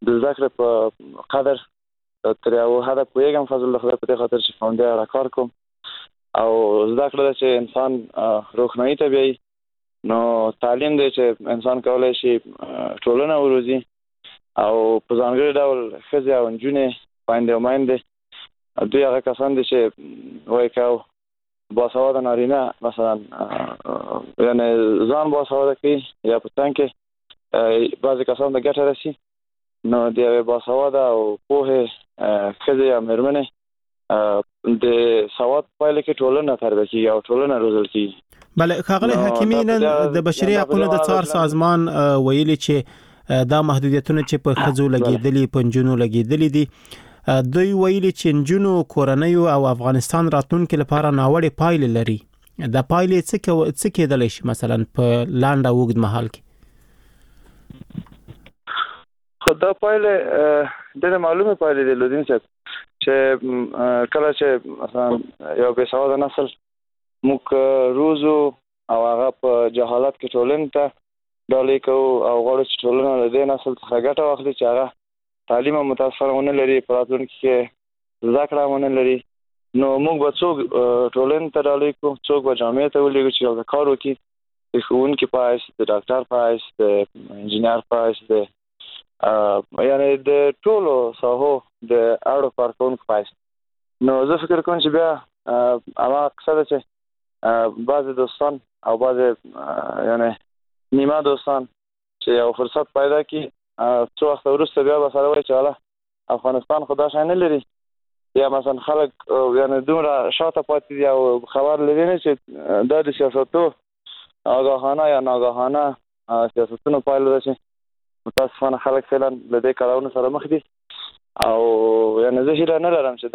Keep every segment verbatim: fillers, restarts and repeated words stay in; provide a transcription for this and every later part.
د زده کړې په قدر تر یو حده پوهېږم فضل الله خدای په دې خاطر چې په همدې اړه کار کوم او زده کړه ده چې انسان روښنايي ته بیایي نو تعلیم دی چې انسان کولی شي ټولنه وروزي او په ځانګړي ډول ښځې او نجونې خویندې او میندې دوی هغه کسان دي چې وایي که باسواده نارینه مثلا یعنې ځان باسواده کوي یا په څنګ کې بعضې کسان ته ګټه رسي نو د یوې باسواده او پوهې ښځې یا مېرمنې د سواد پایله کې ټولنه تربیه کېږي او ټولنه روزل کېږي. بله ښاغلی حکیمي نن د بشري حقونو د څار سازمان ویلي چې دا محدودیتونه چې په ښځو لګېدلي په نجونو لګېدلي دي دوی ویلي چې نجونو کورنیو او افغانستان راتلونکي لپاره ناوړې پایلې لري. دا پایلې څه کېدلی شي مثلا په لنډ او اوږد مهال کې؟ خو دا پایلې ډېرې معلومې پایلې دي لودین صاحب چې کله چې مثلا یو بې سواده نسل موږ روزو او هغه په جهالت کې ټولنې ته ډالۍ کوو او غواړو چې ټولنه له دې نسل څخه ګټه واخلي چې هغه تعلیم هم متاسفانه ونه لري په راتلونکي کې زده کړه ونه لري نو موږ به څوک ټولنې ته ډالۍ کړو څوک به جامعې ته ولېږو چې هلته کار وکړي د ښوونکي په حیث د ډاکټر په حیث د انجینر په حیث د یعنی د ټولو ساحو د اړو کارکوونکو په حیث نو زه فکر کوم چې بیا هغه قصه ده چې بعضې دوستان او بعضې یعنی نیمه دوستان چې یو فرصت پیدا کړي څو وخته وروسته بیا به سره وایي چې والا افغانستان خو دا شی نه لري یا مثلا خلک یعنی دومره شاته پاتې دي او خبر لري نه چې دا د سیاستو آگاهانه یا ناګاهانه سیاستونو پایله ده چې متاسفانه خلک فعلا له دې کړاوونو سره مخ دي او یعنې زه هیله نه لرم چې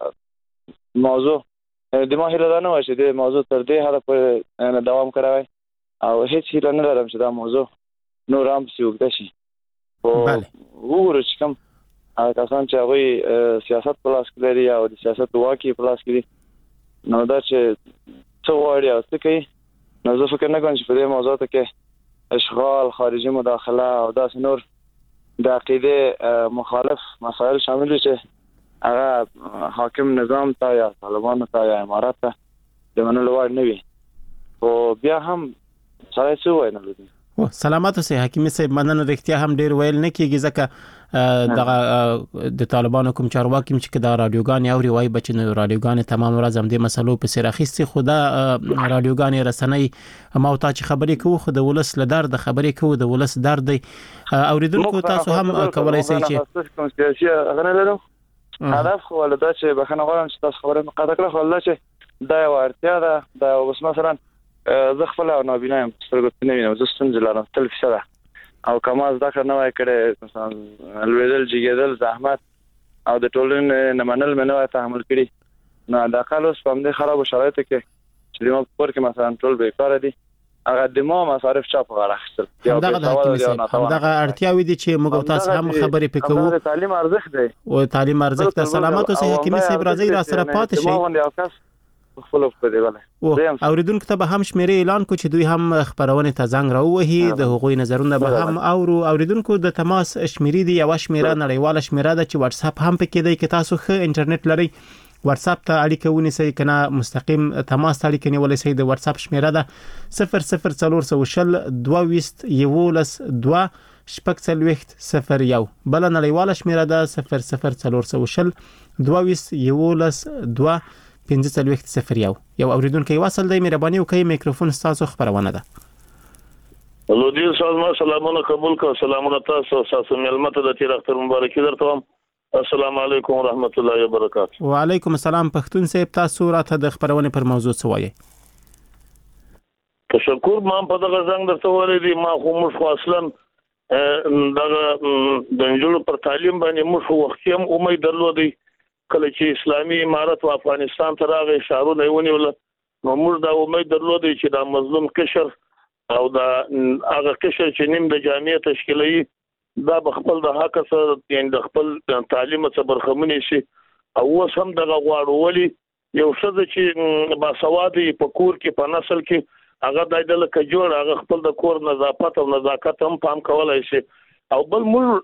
دا موضوع د ما هیله دا نه وه چې دې موضوع تر دې حده پورې دوام کړی او هیڅ هیله نه لرم چې دا موضوع نور هم پسې اوږده شي خو وګورو چې کوم هغه کسان چې هغوی سیاست په لاس کې لري او د سیاست واک یې په لاس کې دي نو دا چې څه غواړي او څه کوي نو زه فکر نه کوم چې په دې موضوعاتو کې اشغال خارجي مداخله او داسې نور د عقیدې مخالف مسایل شامل وي چې هغه حاکم نظام ته یا طالبانو ته یا امارات ته د منلو وړ نه وي خو بیا هم سړی څه ووایي نه لري. سلامت اوسئ حکیمي صاحب مننه رښتیا هم ډیر ویل نه کیږي ځکه دغه د طالبانو کوم چارواکي چې د رادیوګانې اوري وایي بچ نه رادیوګانې تمام ورځ هم د مسلو په سر اخیستي خو دا رادیوګانې رسنۍ ما او تا چې خبرې کوو خو د ولس له درد خبرې کوو د ولس درد دی اوریدونکو تاسو هم کولای شئ چې کوم سیاسي هغه نه لرم هدف خو ولدا چې بخنه غواړم چې تاسو خبره مقاطع کړئ خو الله چې دا یو اړتیا ده دا اوس مثلا زه خپل او نابینا یم سترګو ته نه وینم زه ستونزې لرم تل فشار او که ما زده کړه نه وای کړې مثلا لوېدل جګېدل زحمت او د ټولنې نه منل مې نه وای تحمل کړي نو حداقل اوس په همدې خرابو شرایطو کې چې زما په کور کې مثلا ټول بېکاره دي هغه د ما مصارف چا په غاړه اخیستل همدغه اړتیاوې دي چې موږ تاسو هم خبرې پې کوو تعلیم ارزښت دی او تعلیم ارزښت ته سلامت اوسئ حکیمي صاحب راځئ را سره پاتې شئ اوریدونکو ته به هم شمیرې اعلان کو چې دوی هم خبرونه ته زنګ راوهي د حقوقي نظرونه به هم اورو اوریدونکو د تماس شمیرې دی یو شمیره نړیواله شمیره ده چې واتس اپ هم پکې دی که تاسو ښه انټرنیټ لرئ واتس اپ ته اړیکه ونیسئ کنه مستقیم تماس ته اړیکه نیولای شئ د واتس اپ شمیره ده صفر صفر څلور سوه شل دوه ویشت یولس دوه شپږ څلوېښت صفر یو بله نړیواله شمیره ده صفر صفر څلور سوه شل دوه ویشت یولس دوه پنځه څلوېښت صفر یو یو اوریدونکی وصل دی مهرباني وکړئ میکروفون ستاسو خبرونه ده لودین صاحب سلامونه قبول کو سلامونه تاسو تاسو ملمت د تیر اختر مبارکي درته السلام علیکم ورحمت الله وبرکاته. وعلیکم السلام پښتون صاحب تاسو راته د خبرونه پر موضوع څه وایي؟ تشکر ما په دغه څنګه درته وایي دي ما خو مش اصلا دغه د انجلو پر تعلیم باندې مش وخت هم امید درلودي کله چې اسلامي امارت او افغانستان ته راغی شهرونه ونیول نو موږ دا امید درلودي چې دا مظلوم قشر او دا هغه قشر چې نیم د جامعې تشکیلوي دا بخپل د حق سره یعنی د خپل تعلیم څخه برخمنې شي او اوس هم دغه غواړو ولی یو څه چې باسوادي په کور کې په نسل کې هغه د دې جوړ هغه خپل د کور نظافت او نزاکت هم پام کولای شي او بل موږ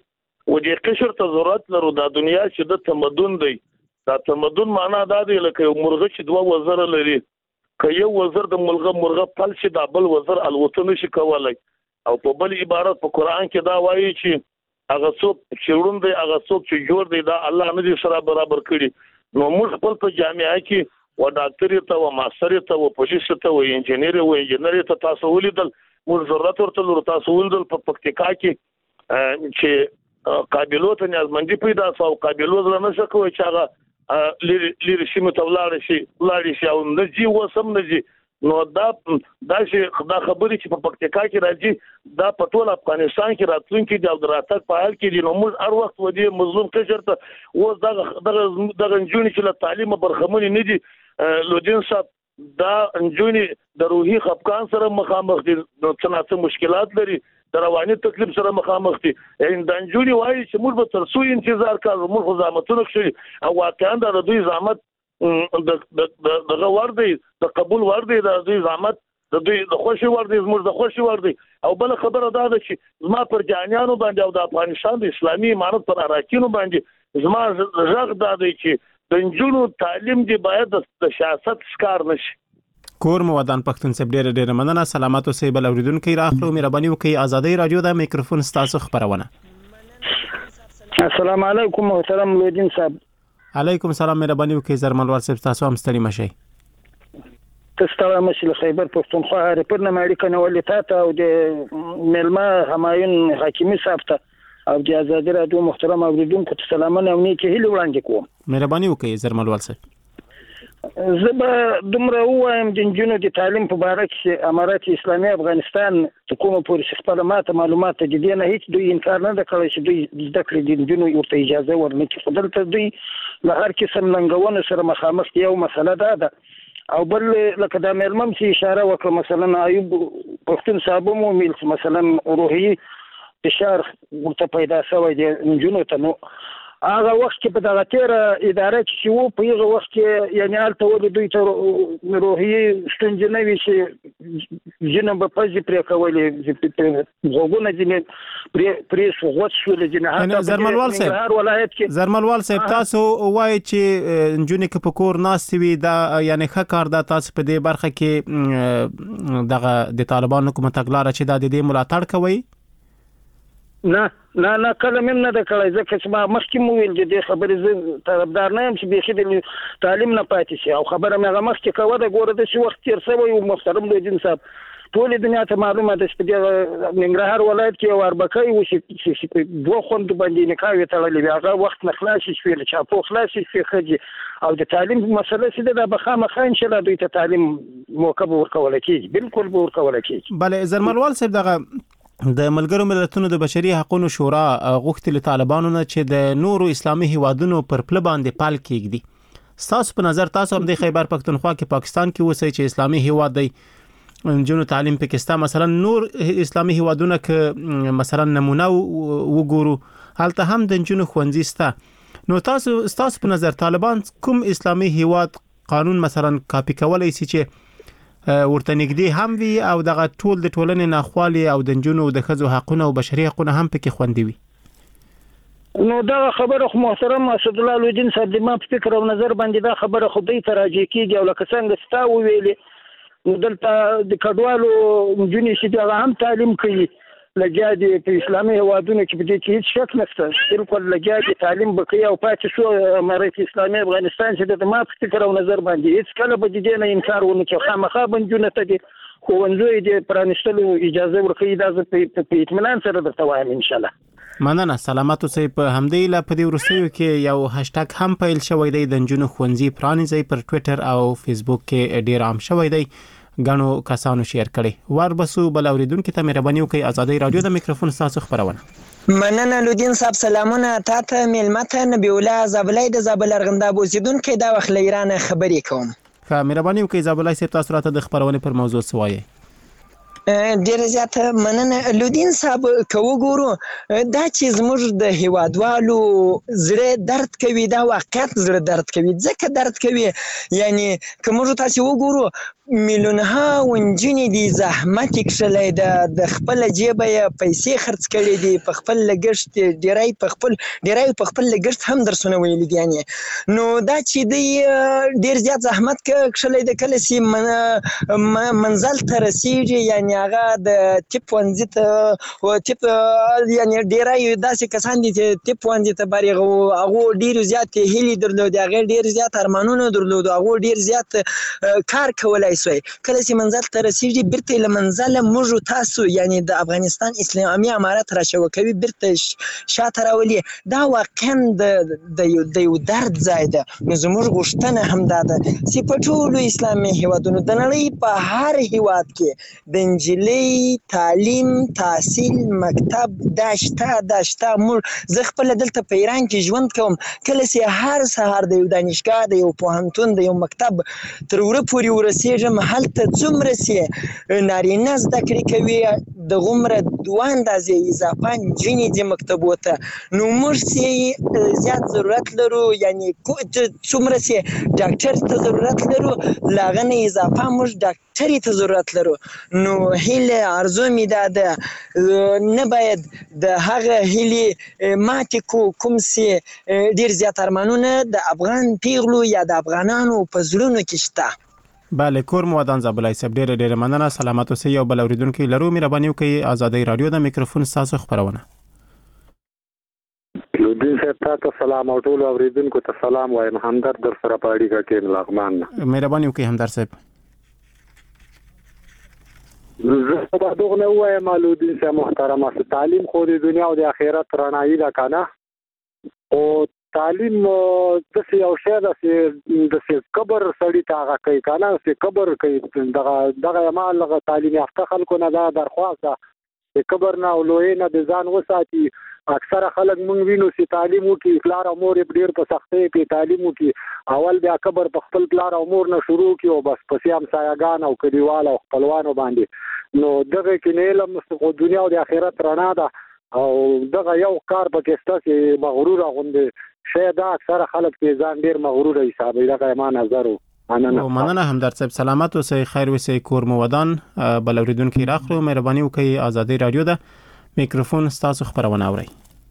و دې قشر ته ضرورت لرو د دنیا چې د تمدن دی دا تمدن معنا دا دی لکه مرغه چې دوه وزر لري که یو وزر د مرغه مرغه پل شي دا بل وزر الوتنه شي کولای او په بل عبارت په قران کې دا وایي چې هغه څوک چې ورون دی هغه څوک چې جوړ دی دا الله نه دي سره برابر کړي نو موږ خپل په جامعه کې و ډاکټر ته و ماستر ته و پولیس ته و انجینر و انجینر ته تاسو ولیدل موږ ضرورت ورته لور تاسو ولیدل په پکتیکا کې چې قابلیت نیازمندي پیدا شو قابلیت نه شکوي چې هغه لری سیمه ته ولاړ شي ولاړ شي او نه جی وسم نه جی نو دا دا چې دا خبرې چې په پکتیکا کې راځي دا په ټول افغانستان کې راتلونکي د دراتک په حال کې دي نو موږ هر وخت ودی مظلوم قشر ته و دا د د جونی چې له تعلیم برخمن نه دي لودین صاحب دا جونی د روحي خفقان سره مخامخ دي نو څنګه مشکلات لري د رواني تکلیف سره مخامخ دي ان د جونی وایي چې موږ به تر څو انتظار کوو موږ زحمتونه کوي او واقعا د دوی زحمت د د د ور دی د قبول ور دی د دوی زحمت د دوی د خوشي ور دی زموږ د خوشي ور دی او بل خبره دا ده چې زما پر جانیانو باندې او د افغانستان د اسلامي امارت پر اراکینو باندې زما ژغ دا دی چې د نجونو تعلیم دی باید د سیاست ښکار نشي کور مو ودان پښتون سب ډېر ډېر مننه سلامات اوسئ بل اوریدونکو راخلو مهرباني وکړئ ازادي رادیو د میکروفون ستاسو خبرونه السلام علیکم محترم لودین صاحب علیکم سلام مهرباني وکړئ زرمل ورسب تاسو هم ستړي مشئ تستوى مشي خیبر پښتونخوا ریپورت نمایي کنه ولې تا او د ملما همایون حکیمی صاحب ته او د ازادي رادیو محترم اوریدونکو ته سلامونه او نیکه هیله وړاندې کوم مهرباني وکړئ زرمل ورسب زبا دومره وایم د جنونو د تعلیم په اړه چې امارات اسلامي افغانستان حکومت پولیس خپل ماته معلومات د دې نه هیڅ دوی انکار نه کوي چې دوی د کړې د جنونو ورته اجازه ورنکړي خو دلته دوی له هر قسم لنګونه سره مخامخ یو مسله ده ده او بل لکه د ملمم چې اشاره وکړه مثلا ایوب پښتون صاحب مو مل مثلا روحي فشار ورته پیدا شوی دی جنونو ته نو هغه وخت کې په دغه تیر اداره کې وو په هغه وخت کې یعنی الته ول دوی ته روحي ستونزې نه وي چې جنب په پځې پرې کولې غوګونه جن پرې پرې شوغت شو لجنه زرملوال صاحب زرملوال صاحب تاسو وایي چې انجونی کې په کور ناس وي دا یعنی ښه کار دا تاسو په دې برخه کې دغه د طالبان حکومت اغلاره چې دا د دې ملاتړ کوي نه نه نه کله مم نه د کړای ځکه چې ما مخکې مو ویل چې خبرې زه طرفدار نه یم چې بيخي د تعلیم نه پاتې شي او خبره مې مخکې کوله د ګوره د شي وخت تیر شوی او محترم لودین صاحب ټول دنیا ته معلومه ده چې د ننګرهار ولایت کې وربکای و چې دوه خوند باندې نکاوي تړلې هغه وخت نه خلاص شي چې په خلاص شي خجي او د تعلیم مسله چې د بخامه خان شله دوی ته تعلیم موقع ورکول کیږي بالکل ورکول کیږي بله زرملوال صاحب دغه د ملګرو ملتونو د بشري حقوقو شورا غوښتل طالبانو نه چې د نورو اسلامي هیوادونو پر پل باندې پال کېږدي تاسو په نظر تاسو هم د خیبر پښتونخوا کې پاکستان کې اوسئ چې اسلامي هیواد دی جنو تعلیم پاکستان مثلا نور اسلامي هیوادونه ک مثلا نمونه وګورو هلته هم د جنو خوندې ستا نو تاسو تاسو په نظر طالبان کوم اسلامي هیواد قانون مثلا کاپی کولای شي چې ورته نږدې هم وي او دغه ټول د ټولنې ناخوالي او د جنونو د ښځو حقونه او بشري حقونه هم پکې خوندي وي نو دا خبره خو محترم اسد الله لودین صاحب د ما په فکر او نظر باندې دا خبره خو دوی تراجع کیږي او لکه څنګه ستا ویلې نو دلته د کډوالو جنې چې دا هم تعلیم کوي لګیادي په اسلامي هوادونو کې په دې کې هیڅ شک نشته بالکل لګیادي تعلیم وکړي او پاتې شو امارات اسلامي افغانستان چې د ما په فکر او نظر باندې هیڅ کله به دې نه انکار ونه کوي خامخا بنجونه ته دي خو ونځوي دې پرانستلو اجازه ورکړي دا په اطمینان سره درته وایم ان شاء الله مننه سلامات اوسئ په همدې لا په دې ورسېو کې یو هاشټګ هم پیل شوی دی د جنونو خوندې پرانیزي پر ټوئیټر او فیسبوک کې ډیر عام شوی دی غنو کسانو شیر کړي وربسو بل اوریدونکو ته مهرباني وکړئ ازادي رادیو د میکروفون تاسو خبرونه مننه لودین صاحب سلامونه تاته ملمته نبی الله زابلای د زابل ارغنداب اوسیدونکو دا وخت لیرانه خبرې کوم ښه مهرباني وکړئ زابلای صاحب تاسو راته د خبرونه پر موضوع سوایي ډیره زیاته مننه لودین صاحب. که وګورو دا چې زموږ د هیوادوالو زړه درد کوي، دا واقعیت زړه درد کوي. ځکه درد کوي یعنی که موږ تاسې وګورو میلیونها نجونې دي زحمت یې کښلی ده، د خپله جیبه یې پیسې خرڅ کړي دي، په خپل لګښت ډیری په خپل ډیری په خپل لګښت هم درسونه ویلي دي. یعنې نو دا چې دوی ډېر زیات زحمت کښلی ده، کله چې منزل ته رسېږي یعنې هغه د طب پوهنځي ته طب یعنې ډیری داسې کسان دي چې طب پوهنځي ته بریغ هغو ډېرې زیاتې هیلې درلودې، هغې ډېر زیات ارمانونه درلودو، هغو ډېر زیات کار کولی سوی. کله چې منزل ته رسېږي بیرته یې له منزله موږ تاسو یعنې د افغانستان اسلامي امارت راشوه کوي، بیرته شاته راولي. دا واقعا د یو درد ځای ده. نو زموږ غوښتنه همدا ده چې په ټولو اسلامي هیوادونو د نړۍ په هر هیواد کې د نجلۍ تعلیم تحصیل مکتب دا شته دا شته. موږ زه خپله دلته په ایران کې ژوند کوم، کله چې هر سهار د یو دانشګاه د یو پوهنتون د یو مکتب تر وره پورې ورسېږم، هلته څومره چې نارینه زده کړې کوي دغومره دوه اندازې اضافه نجونې ځي مکتبو ته. نو موږ چې زیات ضرورت لرو یعنې څومره چې ډاکټر ته ضرورت لرو له هغه نه اضافه موږ ډاکټرې ته ضرورت لرو. نو هیله ارزو مې دا ده نه باید د هغه هیلې ماتې کو کوم چې ډېر زیات ارمانونه د افغان پیغلو یا د افغانانو په زړونو کې شته. بله کور مو ودان زابلای صاحب ډېره ډېره مننه. سلامت اوسئ. یو بل اورېدونکی لرو، مهرباني وکړئ ازادۍ راډیو د میکروفون ستاسو خپرونه. لودین صاحب تاسو سلام او ټول اوریدونکو ته سلام وایم. همدرد در سره په اړیکه کې لغمان. مهرباني وکړئ همدرد صاحب. زه په دغه نه وایم لودین صاحب محترم، تعلیم خو د دنیا او د آخرت رڼایي ده کنه. او تعلیم د څه یو شی ده چې د څه قبر سړی ته هغه کوي کنه، چې قبر کوي دغه دغه مال تعلیم یافته خلکو نه دا درخواست ده چې قبر نه او لوی نه د ځان وساتي. اکثره خلک مونږ وینو چې تعلیم وکړي، پلار او مور یې ډېر په سختۍ کې تعلیم وکړي، اول بیا قبر په خپل پلار او مور نه شروع کړي او بس پسې همسایه‌ګان او کلیوال او خپلوانو باندې. نو دغه کې نه علم د دنیا او د آخرت رڼا ده او دغه یو کار پکې شته چې مغرور غوندې شی ده. اکثره خلک په ځان ډېر مغرور حسابوي. دغه ما نظر و. مننه مننه همدرد صاحب. سلامت اوسئ، خیر اوسئ، کور مو ودان. بل اورېدونکي راخلو، مهرباني وکړئ ازادۍ راډیو ده میکروفون ستاسو خپرونه اورئ.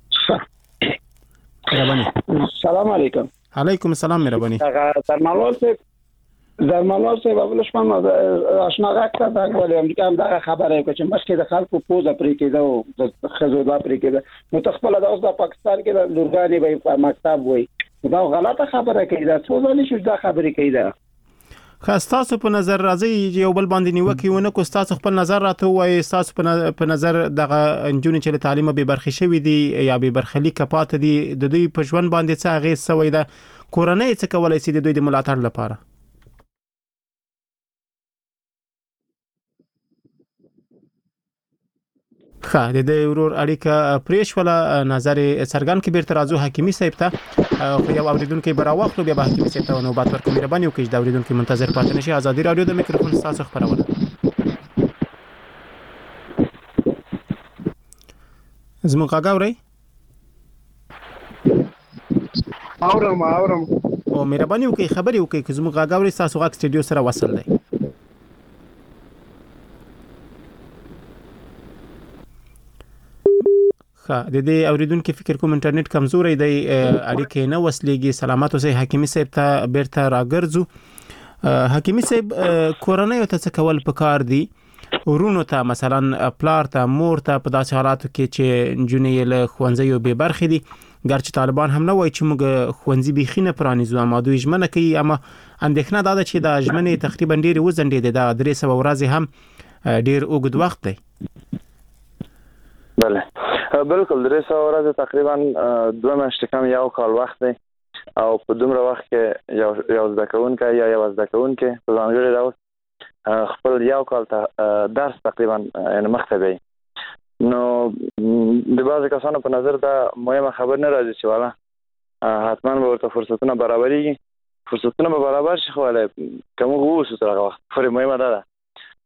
مهرباني. سلام علیکم. علیکم السلام. مهرباني. درمالول صاحب درمالول صاحب اولش من آشناغه کردن ولی امریکا هم دغه خبره کوي چې مخکې د خلکو پوزه پرې کېده او د ښځو دا پرې کېده. نو ته خپله دا اوس د پاکستان کې د لورګانې به په مکتب وایي، دا غلطه خبره کوي. دا څو ځلې شو دا خبرې کوي. دا ستاسو په نظر راځي یو بل باندې نیوکې ونه کو، ستاسو خپل نظر راته وایي. ستاسو په نظر دغه نجونې چې له تعلیمه بې برخې شوي دي یا بې برخلیکه پاتې دي، د دوی په ژوند باندې څه اغېز شوی ده؟ کورنۍ څه کولی شي د دوی د ملاتړ لپاره؟ ښه، د دې ورور اړیکه پرې شوله، نظر یې څرګند کړي. بیرته راځو حکیمي صاحب ته، خو یو اورېدونکی به راواخلو، بیا به حکیمي صاحب ته نوبت ورکړو. مهرباني وکړئ د اورېدونکي منتظر پاتې نشئ. ازادي راډیو د میکروفون ستاسو خپرونه. زموږ غږ اورئ؟ اورم اورم او مهرباني وکړئ خبرې وکړئ که زموږ غږ اورئ. ستاسو غږ سټډیو سره وصل دی. ښه، د دې اوریدونکو فکر کوم انټرنیټ کمزوري دی، اړیکې نه وصلېږي. سلامات اوسئ. حکیمي صاحب ته بیرته راګرځو. حکیمي صاحب، کورنۍ ته څه کول پکار دي؟ ورونو ته مثلا پلار ته مور ته په داسې حالاتو کې چې نجونې له ښوونځیو بې برخې دي، ګرچې طالبان هم نه وایي چې موږ ښوونځي بیخي نه پرانیزو، اما دوی ژمنه کوي. اما اندېښنه دا ده چې دا ژمنې تقریبا ډېرې وځنډېدې. دا درې سوه ورځې هم ډېر اوږد وخت دی. بله بالکل، درې سوه ورځې تقریبا دوه میاشتې کم یو کال وخت دی او په دومره وخت کې یو یو زده کوونکی یا یو زده کوونکی په ځانګړي ډول خپل یو کال ته درس تقریبا یعنې مخته بیایي. نو د بعضې کسانو په نظر دا مهمه خبر نه راځي چې والا حتما به ورته فرصتونه برابرېږي. فرصتونه به برابر شي، خو که موږ ووسو تر هغه وخت پورې مهمه دا ده.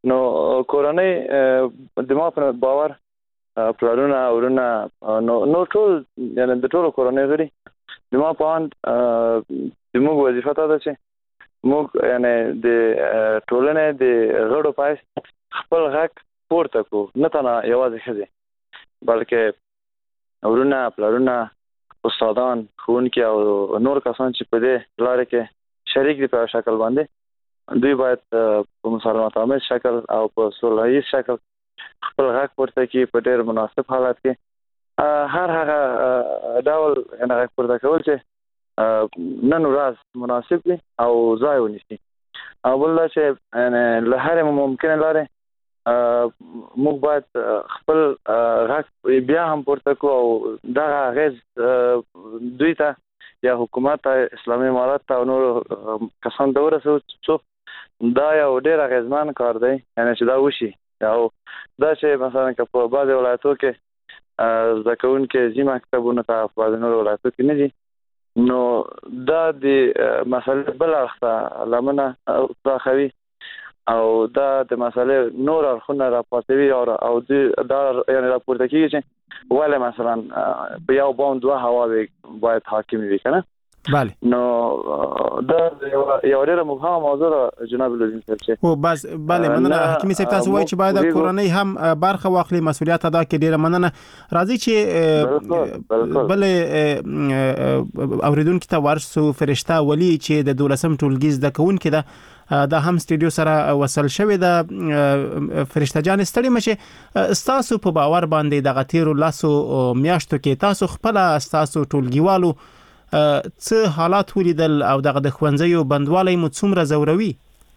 نو کورنۍ د ما په باور پلانونه ورونه نو نو ټول یعنی د ټولو کورنۍ غړي د ما په اند د موږ وظیفه ده چې موږ یعنی د ټولنې د غړو پایس خپل غږ پورته کو نه تنه یوازې ښځې بلکې ورونه پلانونه استادان ښوونکي او نور کسان چې په دې لارې کې شریک دي په شکل باندې دوی باید په مسالمت آمیز شکل او په صلحي شکل خپل غږ پورته کړي په ډېر مناسب حالت کې هر هغه ډول یعنی غږ پورته کول چې نن ورځ مناسب دي او ځای ونیسي او بل دا چې یعنی له هرې ممکنه لارې موږ باید خپل غږ بیا هم پورته کړو او دغه اغېز دوی ته یا حکومت ته اسلامي امارت ته او نور کسان ته ورسوو څو دا یو ډېر اغېزمن کار دی یعنی چې دا وشي او دا چې مثلا که په بعضې ولایتو کې زده کوونکي ځي مکتبونو ته په بعضې نورو ولایتو کې نه ځي نو دا د مسلې بل اړخ ته لمنه پراخوي او دا د مسلې نور اړخونه راپاتوي او دا یعنی راپورته کېږي چې ولې مثلا په یو بام دوه هواوې باید حاکم وي که نه بله نو دا یو ډېره مبهمه موضوع ده جناب لودین صاحب چې او بس بله مننه حکیمي صاحب تاسو وایي چې باید کورنۍ هم برخه واخلي مسؤلیت ادا کړي ډېره مننه راځي چې بل اوریدونکو ته ورسو فرشته ولی چې د دولسم ټولګي زده کوونکي ده دا هم سټډیو سره وصل شوی دا فرشته جان ستړي مشه تاسو په باور باندې د غتیرو لاسو میاشتو کې تاسو خپل تاسو ټولګیوالو څه حالات ولیدل او دغه د ښوونځیو بندوالي مو څومره زوروي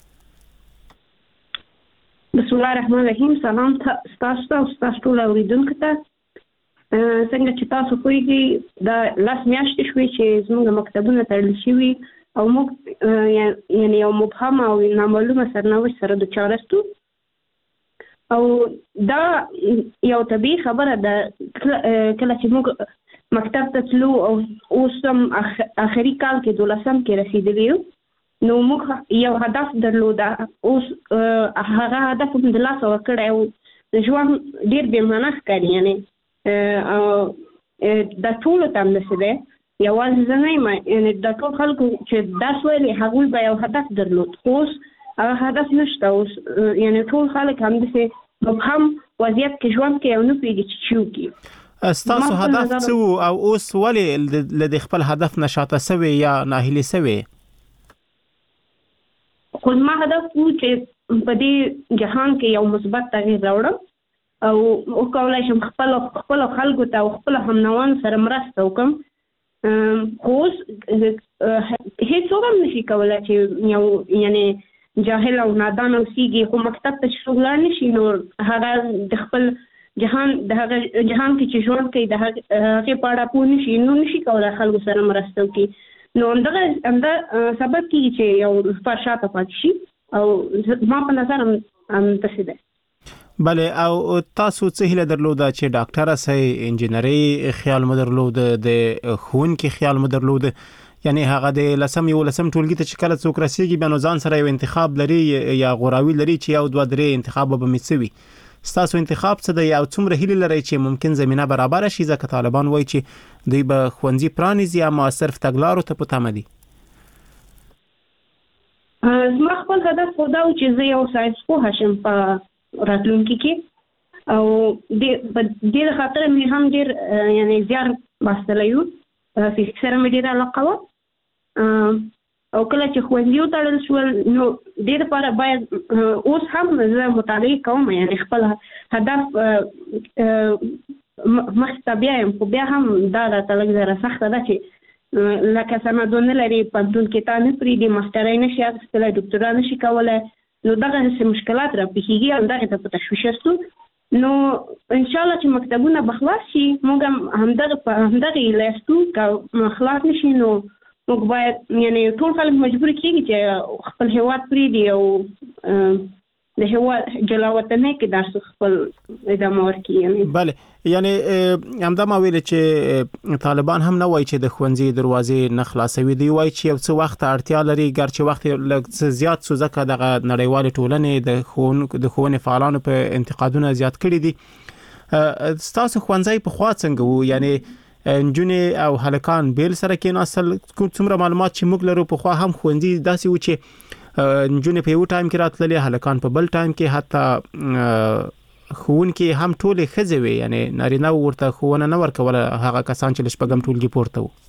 بسم الله الرحمن الرحیم سلام تاسو ته تاسو ټول اوریدونکو ته څنګه چې تاسو کوئ د لاس میاشتې شوي چې زموږ مکتبونه تړل شوي او موږ یعنی یو مبهم او نامعلومه سرنوشت سره دچاره ستو او دا یو طبیعي خبره ده کله چې موږ مکتب ته تلو او اوس هم اخري کال کې دولسم کې رسیدلی یو نو موږ یو هدف درلوده اوس هغه هدف هم د لاسه ورکړی او د ژوند ډېر بې معنا ښکاري یعنې دا ټولو ته همداسې دی یوازې زه نه یم یعنې دا ټول خلکو چې درس ویلي هغوی به یو هدف درلود خو اوس هغه هدف نشته اوس یعنې ټول خلک همداسې مبهم وضعیت کې ژوند کوي او نه پوهېږي چې څه وکړي ستاسو هدف څه او اوس ولې د خپل هدف نه شاته سوي یا ناهیلي سوي خو زما هدف و چې په دې جهان کې یو مثبت تغییر راوړم او وکولای شم خپل خپل خلکو ته او خپل همنوان سره مرسته وکړم خو اوس هیڅوک هم نشي کولی چې یو یعنې جاهل او نادان اوسیږي خو مکتب ته چې څوک لاړ نشي نو هغه د خپل جهان د هغه جهان کې چې ژوند کوي د هغې په اړه پوه نشي نو نشي کولی خلکو سره مرسته وکړي نو همدغه همدا سبب کېږي چې یو نفر شاته پاتې شي او زما په نظر همداسې دی بله او تاسو څه هیله درلوده چې ډاکټره سئ انجینري خیال مو درلوده د ښوونکي خیال مو درلوده یعنی هغه د لسم یو لسم ټولګي ته چې کله څوک رسیږي بیا نو ځان سره یو انتخاب لري یا غوراوي لري چې یو دوه درې انتخاب به مې څه وي ستاسو انتخاب څه دی او څومره هیله لرئ چې ممکن زمینه برابره شي ځکه طالبان وایي چې دوی به ښوونځي پرانیزي اما صرف تګلارو ته په تمه دي زما خپل هدف خو دا و چې زه یو ساینس پوهه شم په راتلونکي کې او دې خاطر مې هم ډېر یعنې زیار باسلی و فزیک سره مې ډېره علاقه وه او کله چې ښوونځي وتړل شول نو دې دپاره باید اوس هم زه مطالعې کوم یعنې خپل هدف مخې ته بیا یم خو بیا هم دا راته لږ ذره سخته ده چې لکه سندونه نه لري پوهنتون کې تا نه پرېږدي ماسټرۍ نشي اخیستلی ډاکټرا نشي کولی نو دغه هسې مشکلات راپېښېږي همدغې ته په تشویشه ستو نو انشاءالله چې مکتبونه به خلاص شي موږ هم همدغه په همدغې هیله ستو که خلاص نه شي نو موږ باید یعنې ټول خلک مجبور کېږي چې خپل هېواد پرېږدي او د هیواد جلاوطنۍ کې درس خپل ادامه ورکړي. یعنی بله یعنی همدا ما ویل چې طالبان هم نه وایي چې د ښوونځي دروازې نه خلاصوي، دی وایي چې یو څه وخت اړتیا لري، ګرچې وخت لږ زیات سو ځکه دغه نړیوال ټولنې د ښوونکو د ښوونې فعالانو په انتقادونه زیات کړي دي. ستاسو ښوونځی په خوا څنګه وو؟ یعنی نجونې او هلکان بیل سره کېناستل؟ څومره معلومات چې موږ لرو په خوا هم ښوونځي داسې و چې نجونې په یو ټایم کې راتللې، هلکان په بل ټایم کې، حتی ښوونکي هم ټولې ښځې وې، یعنی نارینه ورته ښوونه نه ورکوله هغه کسان چې له شپږم ټولګي پورته وو.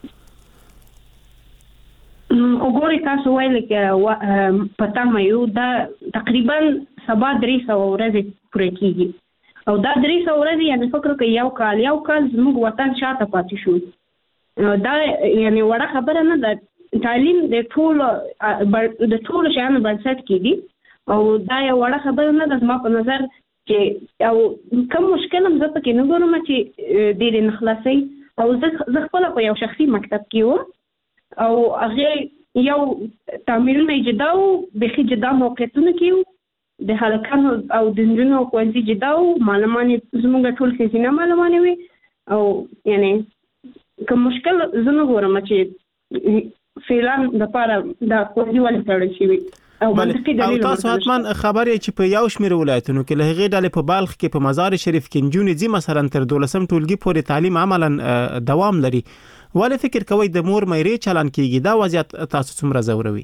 خو ګورې تاسو ویل کې په تمه یو دا تقریبا سبا درې سوه ورځې پوره کېږي او دا درې سوه ورځې یعنې فکر وکړئ یو کال یو کال زموږ وطن شاته پاتې شو. دا یعنې وړه خبره نه ده. تعلیم د ټولو د ټولو شیانو بنسټ کې دي او دا یو وړه خبره نه ده زما په نظر چې او کوم مشکل هم زه پکې نه ګورم چې ډېرې نه خلاصوي. او زه خپله په یو شخصي مکتب کې وم او هغې یو تعمیرونه یې جدا وو، بیخي جدا موقعیتونه کې وو، د هلکانو او د نجونو ښوونځي جدا وو، معلمان یې زموږ ټول ښځینه معلمانې وې. او یعنې کوم مشکل زه نه ګورم چې فعلان د پاره د ښوونځي ولې تړل شوي. او او تاسو حتما خبر یې چې په یو شمېر ولایتونو کې له هغې ډلې په بلخ کې په مزار شریف کې نجونې ځي مثلا تر دولسم ټولګي پورې تعلیم عملا دوام لري. ولې فکر کوئ د مور میرې چلن کېږي؟ دا وضعیت تاسو څومره ځوروي؟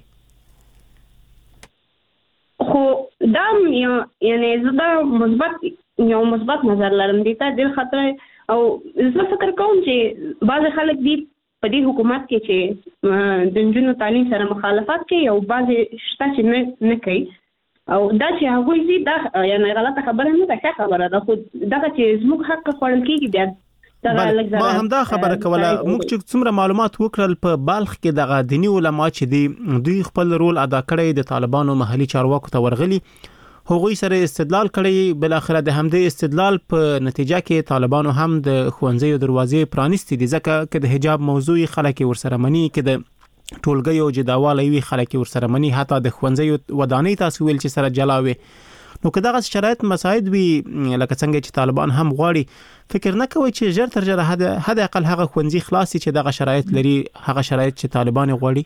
خو دا یعنی زه دا مثبت یو مثبت نظر لرم دې ته ډېر خطر. او زه فکر کوم چې بعضې خلک دي په دې حکومت کې چې د نجونو تعلیم سره مخالفت کوي او بعضې شته چې نه نه کوي. او دا چې هغوی ځي دا یعنې غلطه خبره نه ده، ښه خبره ده. خو دغه چې زموږ حق خوړل کېږي بیا ما همدا خبره کوله. موږ چې څومره معلومات وکړل په بلخ کې دغه دیني علما چې دي دوی خپل رول ادا کړی، د طالبانو محلي چارواکو ته ورغلي، هغوی سره استدلال کړی، بل اخره د همدې استدلال په نتیجه کې طالبانو هم د ښوونځیو دروازې پرانیستې دي. ځکه که د حجاب موضوع خلک ورسره مني، که د ټولګیو جداوالی وي خلک ورسره مني، حتی د ښوونځیو ودانۍ تاسو ویل چې سره جلا وي. نو که دغه شرایط مساعد وي لکه څنګه چې طالبان هم غواړي، فکر نه کوئ چې ژر تر ژره حد اقل هغه ښوونځي خلاص چې دغه شرایط لري، هغه شرایط چې طالبان غواړي؟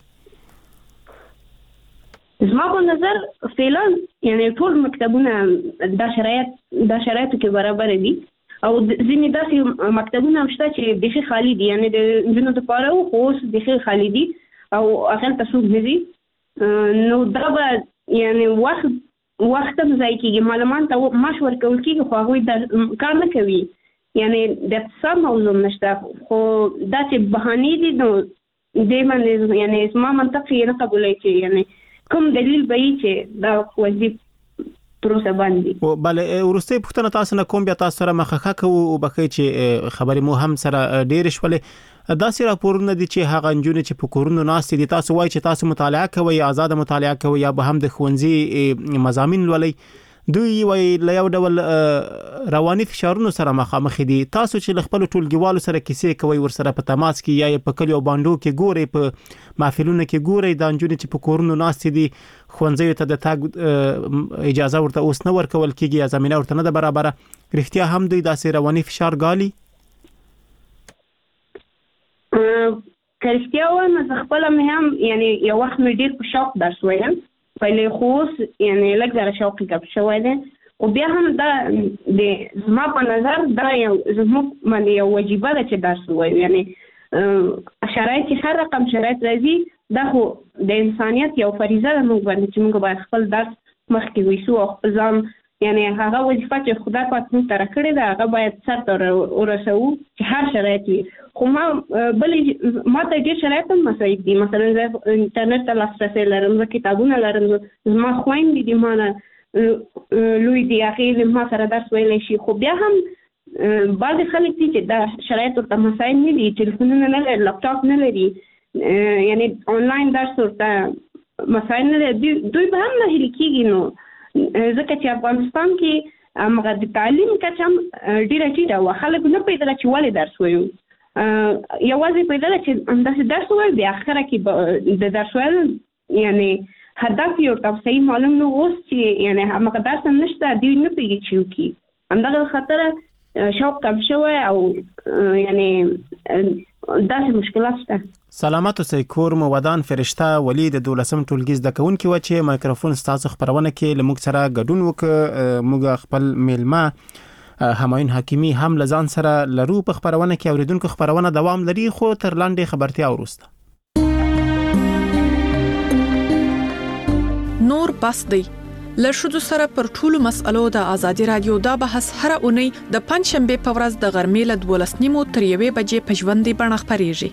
زما په نظر فعلا یعنی ټول مکتبونه دا شرایط دا شرایطو کې برابر دي او ځینې داسې مکتبونه هم شته چې بیخي خالي دي، یعنی د نجونو دپاره و خو اوس بیخي خالي دي او هغلته څوک نه ځي. نو دا به یعنی وخت وخت هم ضایع کېږي، معلمان ته معاش ورکول کېږي خو هغوی دا کار نه کوي. یعنی د اقتصاد موضوع نشته، خو دا چې بهانې دي نو دې باندې یعنی زما منطق یې نه قبولوي چې یعنی کوم دلیل به یې چې دا ښوونځي پروسه باندې. بله وروستۍ پوښتنه تاسو نه کوم، بیا تاسو سره مخه کوو وبښئ چې خبرې مو هم سره ډېرې شولې. داسې راپورونه دي چې هغه نجونې چې په کورونو ناستې دي، تاسو وایي چې تاسو مطالعه کوئ، آزاده مطالعه کوئ یا به هم د ښوونځي مضامین لولئ، دوی وایي له یو ډول رواني فشارونو سره مخامخ دي. تاسو چې له خپلو ټولګیوالو سره کیسې کوئ، ورسره په تماس کې یا په کلیو بانډو کې ګورئ، په محفلونو کې ګورئ، دا نجونې چې په کورونو ناستې دي ښوونځیو ته د تګ اجازه ورته اوس نه ورکول کېږي یا زمینه ورته نه ده برابره، رښتیا هم دوی داسې رواني فشار ګالي؟ که رښتیا وایم زه خپله مې هم یعنې یو وخت مې ډېر په شوق درس ویل، پهلې خو اوس یعنې لږ ذره شوق یې کم شوی دی. خو بیا هم دا د زما په نظر دا یو زموږ باندې یو وجیبه ده چې درس ووایو. یعنې شرایط چې هر رقم شرایط راځي دا خو د انسانیت یو فریضه ده موږ باندې چې موږ باید خپل درس مخکې ویسو او خپل ځان یعنې هغه وظیفه چې خدای پاک موږ ته راکړې ده هغه باید سر ته ورسوو چې هر شرایط وي. خو ما بلې ما ته ډېر شرایط هم مساعد دي، مثلا زه انټرنټ ته لاسرسی لرم، زه کتابونه لرم، زما خویندې دي ما نه لوی دي، هغې ما سره درس ویلی شي. خو بیا هم بعضې خلک دي چې دا شرایط ورته مساعد نه دي، ټلیفونونه نه لري، لپټاپ نه لري، یعنې آنلاین درس ورته مساعد نه لري، دوی به هم ناهیلي کېږي. نو ځکه چې افغانستان کې همغه د تعلیم کچه هم ډېره ټیټه وه، خلک نه پوهېدله چې ولې درس وایو، یوازې پوهېدله چې همداسې درس ووایو، بیا اخره کې د درس ویل یعنې هدف یو تفصیل معلوم نو اوس چې یعنی هغه داسې نشته دی نه پیږي چې کی همدغه خطر شوق کم شوی او یعنی داسې مشکلات شته. سلامت اوسئ. کور مو ودان فرشته ولی د دولسم ټولګي زده کوونکي و چې مایکروفون ستاسو خبرونه کې له موږ سره ګډون وکړ. موږ خپل میلمه همایون حکیمی هم لزان سره لرو په خبرونه کې. اوریدونکو خبرونه دوام لري خو تر لاندې خبرتیا وروسته. نور بس دی لشدو سره پر ټولو مسألو د آزادي رادیو دا بحث هر اونۍ د پنځ شنبه په ورځ د غرمې له دولس نیمو تر یوې بجې په ژوندۍ بڼه خپرېږي.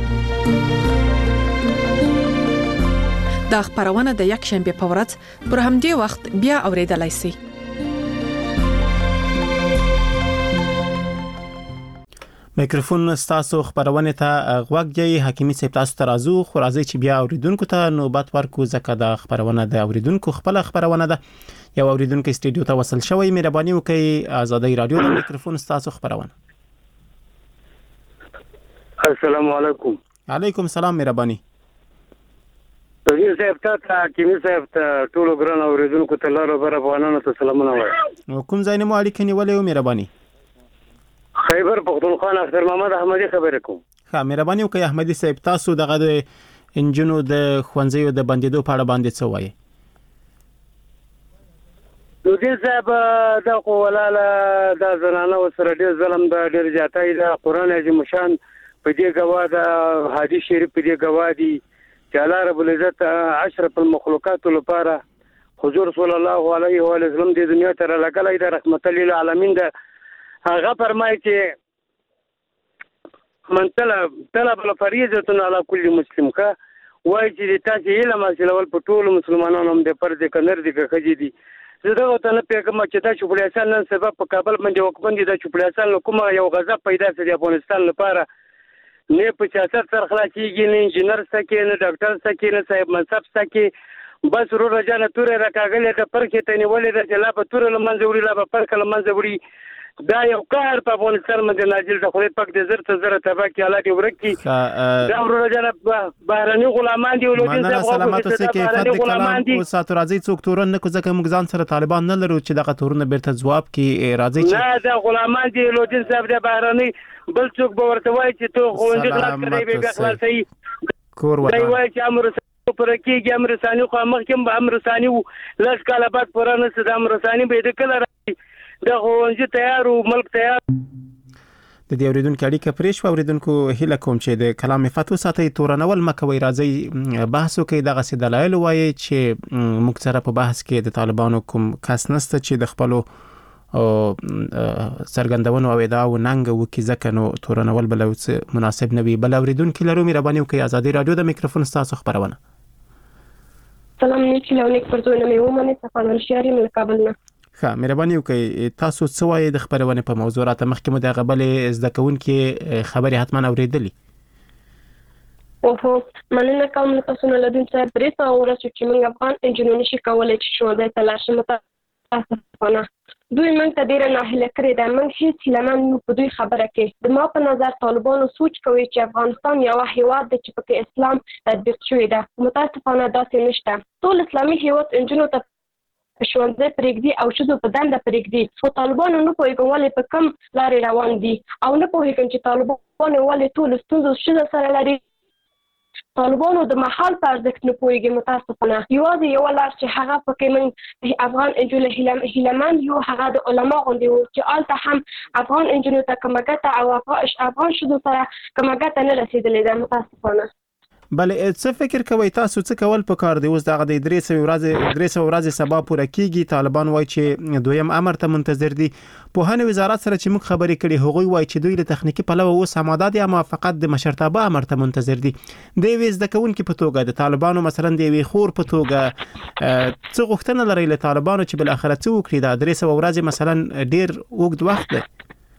دا خبرونه د یک شنبه په ورځ پر همدې وخت بیا اوریدلای شئ. میکروفون ستاسو خبرونه ته غوږی. حکیمی صاحب تاسو ته راځو خو راځي چې بیا اوریدونکو ته نوبت ورکو ځکه د خبرونه د اوریدونکو خپل خبرونه ده. یو اوریدونکو استودیو ته وصل شوی. مهرباني وکړئ آزادۍ رادیو د میکروفون ستاسو خبرونه. السلام علیکم. علیکم السلام. مهرباني. توګي صاحب ته حکیمی صاحب ته ټول ګران اوریدونکو ته لاره بر افغانانو ته سلامونه وایم. کوم ځای نه مو اړیکه نیولې؟ مهرباني. خیبر پختونخوا اختر محمد احمدی خبرې کوم. ها مهرباني وکړئ احمدی صاحب تاسو دغه د انجنونو د خوانځیو د بندیدو په اړه باندې څه وایي؟ نو دې صاحب دا خو ولاله دا زنانه وسره ډېر ظلم دا ډېر زیاتای دا قرآن عظیم شان په دې گواه دا حدیث شریف په دې گواه دي چې الله رب العزت اشرف المخلوقات لپاره حضور صلی الله علیه و سلم د دنیا ته راغلی دا رحمت للعالمین دا هغه فرمایي چې من طلب طلب الفریضه علی کل مسلم کا وایي چې تاسو علم حاصلول په ټول مسلمانانو هم د فرض کنر دي که خجی دي. زه دا ته نه پیغام چې دا چوپړیاسان نن سبب په کابل باندې وکبند دي. دا چوپړیاسان کومه یو غضب پیدا کړي د افغانستان لپاره نه په سیاست سره خلاصيږي نه انجنیر سکه نه ډاکټر سکه نه صاحب منصب سکه بس ورو رجانه تورې راکاغلې ته پرکې ته نیولې ده چې لا په تورې لمنځه وړي لا په پرکې لمنځه وړي. دا یو کار په افغانستان باندې نازل د خدای پاک د زر ته زر تبا کې الله دې ورکی. دا ورو رجانه بهرني غلامان دي ولودي صاحب سلامت اوسئ کې فت کلام او ساتو راځي څوک تورن نه کو ځکه موږ ځان سره طالبان نه لرو چې دغه تورن بیرته جواب کې راځي چې نه دا غلامان دي ولودي صاحب د بهرني بل څوک به ورته وایي چې تو خوندې خلاص کړی به خلاصي کور وطن دی وایي چې امر پر کېږي امر ثاني خو مخکې به امر ثاني لاس کاله بعد پرانه صد امر ثاني به د کله راځي دا خوندې تیار او ملک تیار. د دې اوریدونکو اړیکه پرې شو. اوریدونکو هیله کوم چې د کلام فتو ساتي تورنول مکوي راځي بحث وکړي دغه سي دلایل وایي چې موږ سره په بحث کې د طالبانو کوم کس نسته چې د خپل سرګندونو او ادعا و ننګ وکي ځکه نو تورنول بل مناسب نه وي. بل اوریدونکو لرو مهرباني وکړئ آزادي رادیو د میکروفون تاسو خبرونه. سلام نیکی لونیک پرځونه مې ومنه صفان الشاری من کابل نه. ښه مهرباني وکړئ تاسو څه وایي د خبرونه په موضوع راته مخکې مو د غبلې زده کوونکې خبرې حتما اوریدلې؟ اوه مننه کوم تاسو نه لدین صاحب پرې تاسو ورته چې موږ افغان انجنونی شي کولای چې شو د تلاش متاسفانه دوی موږ ته ډیر نه هله کړی دا موږ هیڅ لمن په دوی خبره کې د ما په نظر طالبانو سوچ کوي چې افغانستان یو هیواد دی چې پکې اسلام تطبیق شوی دی. متاسفانه داسې نشته. ټول اسلامي هیواد انجنونو ته شوانځي پرېږدي او شذو په دنده پرېږدي. خو طالبانو نه پوهېږم ولې په کوم لارې روان دي او نه پوهېږم چې طالبانو ولې ټول ستونزو شذو سره لري. طالبانو د محل په ارزښت نه پوهېږي. متاسفانه یوازې یو لار چې هغه پکې من افغان انجونو هیلمن یو هغه د علما غوندې و چې آلته هم افغان انجونو ته کومه ګټه او افغان شذو سره کومه ګټه نه رسېدلې ده. متاسفانه بلې څه فکر کوي تاسو څه کول پکار دی اوس دغه د درې سوه ورځې درې سوه ورځې سبا پوره کیږي؟ طالبان وایي چې دویم امر ته منتظر دي. پوهنې وزارت سره چې موږ خبرې کړې هغوی وایي چې دوی له تخنیکی پلوه اوس آماده دي اما فقط د مشرتابه امر ته منتظر دي. د یوې زده کوونکي په توګه د طالبانو مثلا د یوې خور په توګه څه غوښتنه لري له طالبانو چې بل اخرت څه وکړي؟ دا درې سوه ورځې مثلا ډیر اوږد وخت دی.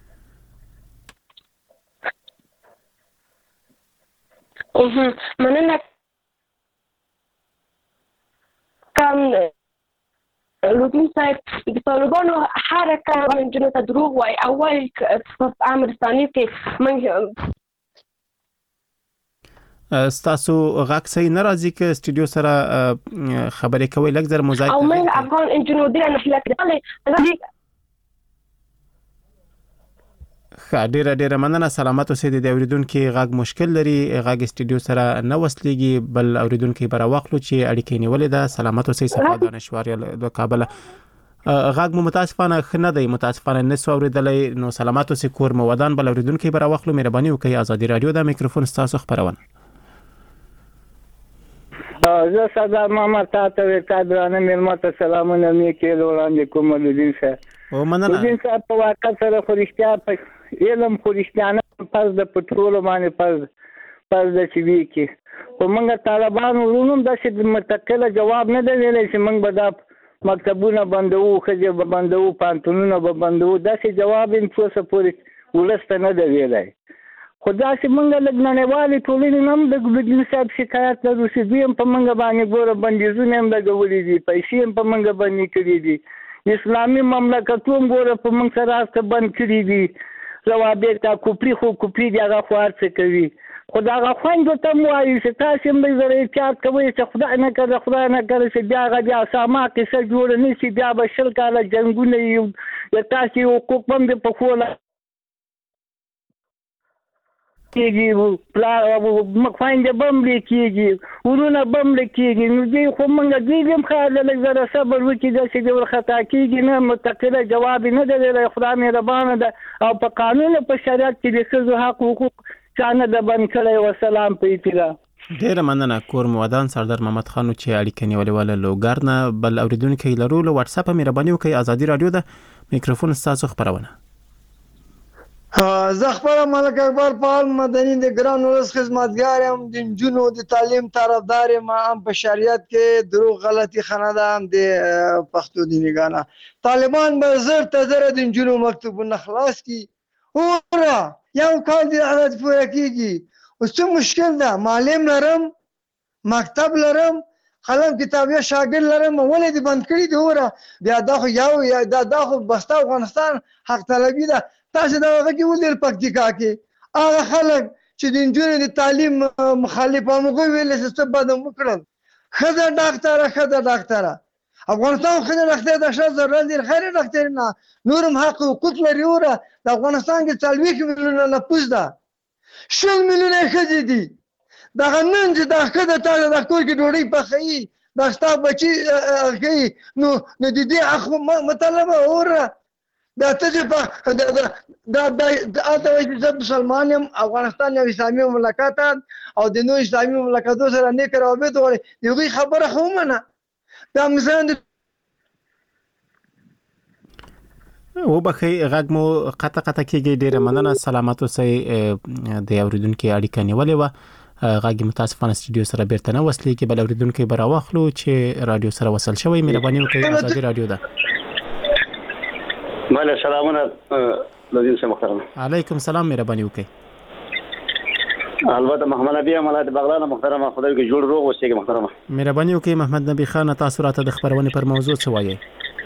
اوه مننه کوم لودین صاحب د طالبانو حرکت انجنونو ته دروغ وایي او وایي په امر ثاني کې موږ ستاسو غاک صحیح نه راځي ک سټډیو سره خبرې کوي لږ زر موزایک او موږ افغان انجنونو ډیر نه خلک دي ډیره ډیره مننه سلامت اوسئ د اوریدونکو غاګ مشکل لري غاګ سټډیو سره نه وصلېږي بل اوریدونکو برا واخلو چې اړیکې نیولې ده سلامت اوسئ صفه دانشوار د کابل غاګ مو متاسفانه خنه دی متاسفانه نسو اوریدلې نو سلامت اوسئ کور مو ودان بل اوریدونکو برا واخلو مهرباني وکړئ ازادي رادیو د میکروفون تاسو خبرونه زه صدر محمد تاسو ورکړم ملمت سلامونه مې کې وړاندې کوم لودین صاحب او مننه لودین صاحب په واقع سره خورشتیا په علم خورشتیانه پس د پټرول باندې پس پس د چوي کې په موږ طالبانو ورونو د څه متکله جواب نه دی ویلای چې موږ به د مکتبونه بندو خځه به بندو پانتونونه به بندو د څه جواب ان څه پورې ولسته نه دی ویلای خدا چې موږ لګننوالي ټولنې نم د ګلودین صاحب شکایت لرو چې دوی په موږ باندې ګوره بندیزونه هم لګولې دي پیسې هم په موږ باندې کړې دي اسلامي مملکتوم ګوره په موږ سره راځه بند کړې دي روابط تا کوپری خو کوپری دی هغه خوار څه کوي خدا هغه خوند ته مو وایي چې تاسو هم د زړه چات کوي چې خدای نه کړه خدای نه کړه چې بیا هغه بیا ساما کیسه جوړ نه شي بیا به شل کاله جنگونه یو تاسو حقوق هم په خوله کېږي پلا مخاینده بم لیکيږي ورونه بم لیکيږي نو دوی خو موږ دوی هم خاله لږ زره صبر وکړي چې د ور خطا کېږي نه متکله جواب نه دی خدای مهربانه ده او په قانون په شریعت کې د ښځو حق حقوق څنګه د بند کړي و سلام په اطلاع ډیر مننه کور مودان سردار محمد خان چې اړیکه نیولې ولا لوګارنه بل اوریدونکو لرو له واتس اپ مهرباني وکړئ ازادي رادیو د میکروفون تاسو خبرونه زه خپل ملک اکبر پال مدني د ګران ولس خدمتګار یم د جنونو د تعلیم طرفدار یم هم په شریعت کې دروغ غلطي خنه ده هم د پښتو دینګانه طالبان به زر ته زر د جنونو مکتوبونه خلاص کی اورا یو کال د عادت پوره کیږي او څه مشکل ده معلم لرم مکتب لرم قلم کتابیا شاګرد لرم ولې دې بند کړی دی اورا بیا دا خو یو دا دا خو بستا افغانستان حق طلبي ده تاسو دا هغه کې ولې پکتیکا کې هغه خلک چې د انجونو د تعلیم مخالفه موږ ویل چې څه بد وکړل خزه ډاکټر خزه ډاکټر افغانستان خزه ډاکټر د شاز راځي خیر ډاکټر نه نورم حق حقوق لري وره د افغانستان کې څلويخ میلیونه نفوس ده شل میلیونه خزه دي دا نن چې دا خزه تاسو د کور کې ډوډۍ پخې دا ستاسو بچي کوي نو نو د دې اخو مطلب اوره دا ته په دا دا دا اته چې مسلمان یم افغانستان یو اسلامي مملکت او د نو اسلامي مملکتونو سره نه کراوبه دوی یوه خبره خو منه دا مثلا و بخي غږ مو قطه قطه کېږي ډیره مننه سلامت اوسئ د اوریدونکو اړیکه نیولې و غږ متاسفانه سټډیو سره بیرته نه وصلې کې بل اوریدونکو برا واخلو چې رادیو سره وصل شوی مهرباني وکړئ ازادي رادیو ده ماله سلامونه لودین صاحب محترم علیکم سلام مهرباني وکړئ البته محمد نبی امالات بغداد محترم خدای کې جوړ روغ اوسېږي محترم مهرباني وکړئ محمد نبی خان تاسو راته د خبرونه پر موضوع څه وایي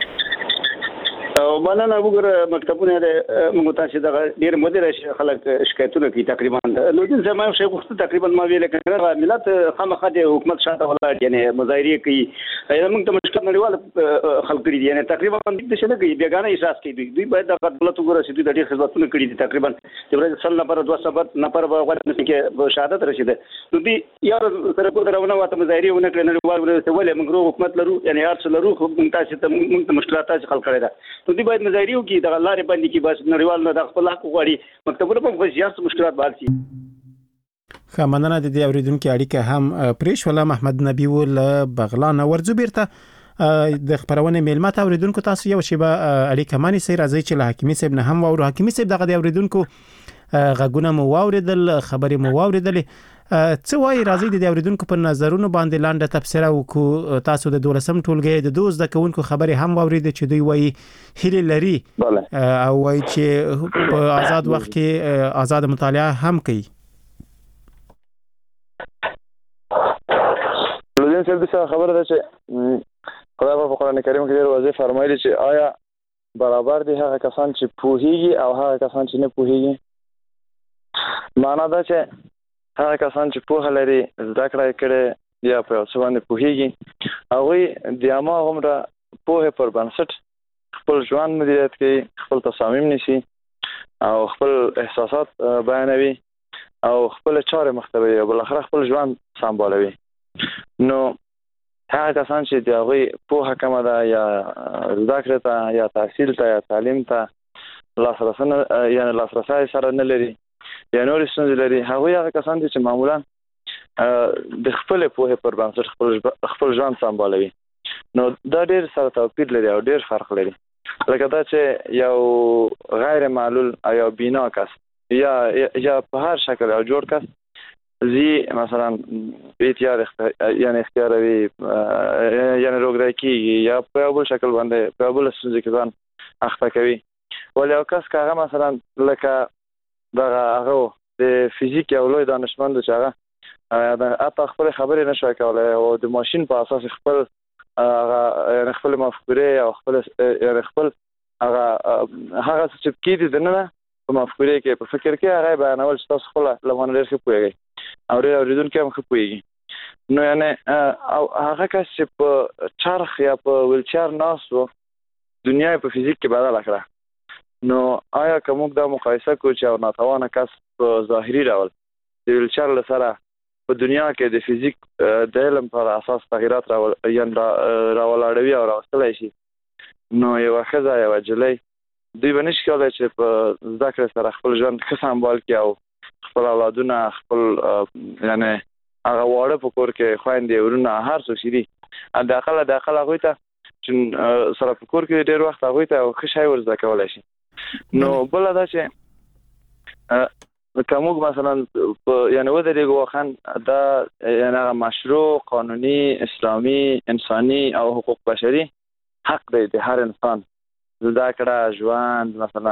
او باندې وګوره مکتبونه د موږ تاسو د ډیر مدیر خلک شکایتونه کوي تقریبا لودین زما شي وخت تقریبا ما ویل کړه ملت خامخا د حکومت شاته ولاړ یعنی مظاهره کوي موږ ته مشکل نړیوال خلک کړي یعنی تقریبا د څه نه کوي بیگانه احساس کوي دوی باید د دولت وګوره چې دوی د ډیر خدماتونه کړي دي تقریبا د ورځ سل نفر دوه سبت نفر وغوړل کې شهادت رسیده نو دوی یو سره کو درونه واته مظاهره ونه کړي نړیوال ولې موږ حکومت لرو یعنی هر څه لرو موږ تاسو ته موږ مشکلات خلک کړي دا دوی باید مظاهریو کې د لارې باندې کې بس نړیوال نه د خپل حق غواړي مکتبونه په وضعیت مشکلات بارسي خمننه د دې اوریدونکو اړیکه هم پریش ولا محمد نبی ول بغلان ورزو بیرته د خبرونه میلمت اوریدونکو تاسو یو شی به اړیکه مانی سي راځي چې له حکیمي صاحب نه هم او حکیمي صاحب دغه د اوریدونکو غږونه مو واوریدل خبرې مو واوریدل څه وایي راځي د اوریدونکو په نظرونو باندې لاندې تفسیر وکړو تاسو د دولسم ټولګي د دوز د کوونکو خبرې هم واورید چې دوی وایي هیله لري او وایي چې په آزاد وخت کې آزاد مطالعه هم کوي لودین صاحب څه خبره ده چې خدای په قرآن کریم کې ډېر واضح فرمایلی چې آیا برابر دي هغه کسان چې پوهیږي او هغه کسان چې نه پوهیږي معنا دا چې هغه کسان چې پوهه لري زده کړه کړي یا په څه باندې پوهیږي هغه د عامه عمره پوهه پر بنسټ خپل ژوند مدیریت کوي، خپل تصامیم نیسي او خپل احساسات بیانوي او خپل چارې مختوي او بل اخر خپل ژوند سمبالوي. نو هغه کسان چې د هغه پوهه کمه ده یا زده کړه ته یا تحصیل ته یا تعلیم ته لاسرسي یا لاسرسي سره نه لري یا نور څه لري، هغه هغه کسان چې معمولا د خپل پوهه پر بنسټ خپل خپل ژوند سمبالوي. نو دا ډېر سره توپیر لري او ډېر فرق لري. لکه دا چې یو غیر معلول او یو بینا کس یا یا په هر شکل او جوړ کس زی مثلا بیتیار یعنی اختیاروي یعنی روګرای کیږي یا په بل شکل باندې په بل څه کې ځان اخته کوي. ولې یو کس هغه مثلا لکه دا هغه د فزیک یو لوی دانشمند چې هغه دا اته خپل خبرې نشوي کولای او د ماشين په اساس خپل هغه یعنی خپل مفکوره او خپل یعنی خپل هغه هغه چې کېدی د نه په مفکوره کې په فکر کې هغه بیانول چې تاسو خپل لمن لري خو پوهیږي او لري اوریدونکو هم خو پوهیږي. نو یعنی او هغه کس چې په چرخ یا په ویلچر ناسو دنیا په فزیک کې بدل کړه، نو آیا کوم دا مقایسه کو چې او ناتوانه کس په ظاهري ډول د ویلچر سره په دنیا کې د فزیک د علم پر اساس تغیرات راول یا راولاړوي او راوستلای شي، نو یو ښځه یو جلۍ دوی بنش کولای چې په زده کړه سره خپل ژوند ښه سمبال کړي او خپل اولادونه خپل یعنی هغه واړه په کور کې خويندې ورونه هر څه شي د اقل د اقل هغه ته چې سره په کور کې ډېر وخت هغه ته ښه شی ورزده کولای شي. نو بل دا چې کومو مثلا یعنی ودرېږو وخان دا یعنی مشروع قانوني اسلامي انساني او حقوق بشري حق دی د هر انسان زده کړه ژوند مثلا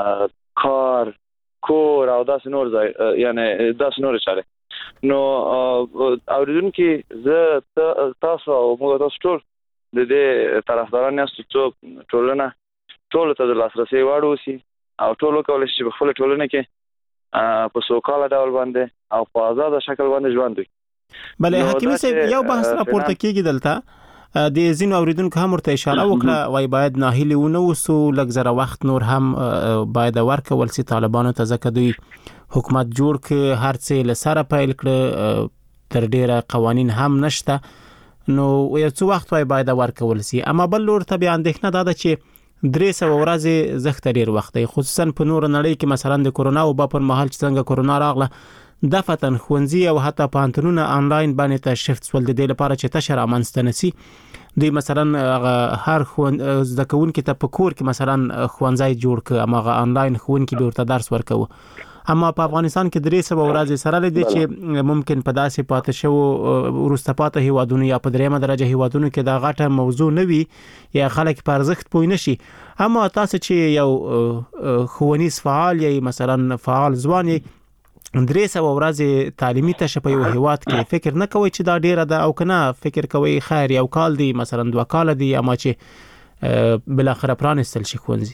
کار کور او داس نور یعنی داس نور چاره. نو اوریدونکو زه تاسو او موږ تاسو ټول د دې طرفداران یاست چې ټولنه ټول ته د لاسرسي واړو شي او ټول کولای شي په خپل ټولنه کې په سوکاله ډول باندې او په آزاد شکل باندې ژوند وکړي. بلې حکیمي صاحب یو بحث راپورته کیږي دلته د زینو اوریدونکو هم ورته اشاره وکړه وای باید ناهیلي ونه وسو لږ زره وخت نور هم باید ورکول سي طالبانو ته ځکه دوی حکومت جوړ ک هر څه لسره پیل کړ تر ډیره قوانین هم نشته، نو یو څو وخت وای باید ورکول سي. اما بل لور ته بیا اندېښنه ده چې درې سوه ورځې زخت ډیر وخت دی، خصوصا په نور نړۍ کې مثلا د کورونا او په مهال چې څنګه کورونا راغله د فتن خوندزي او حتی پانتونونه انلاین باندې ته شفت سول د دې لپاره چې تشر امنستنه نسی دوی مثلا هر خون زدکون کې ته په کور کې مثلا خوانځای جوړ ک امغه انلاین خون کې به ورته درس ورکو. اما په افغانستان کې درې سوه ورځې سره لدی چې ممکن په داسې پاتې شو ورسته پاتې هیوادونو یا په دریمه درجه هیوادونو کې دا غټه موضوع نه وي یا خلک په ارزښت پوه نشي. اما تاسو چې یو ښوونیز فعال یا مثلا فعال ځوان درې سوه ورځې تعلیمي تشه په یو هیواد کې فکر نه کوي چې دا ډیره ده او کنه فکر کوي خیر یو کال دی مثلا دوه کال دی اما چې بل اخر پرانستل شي ښوونځي.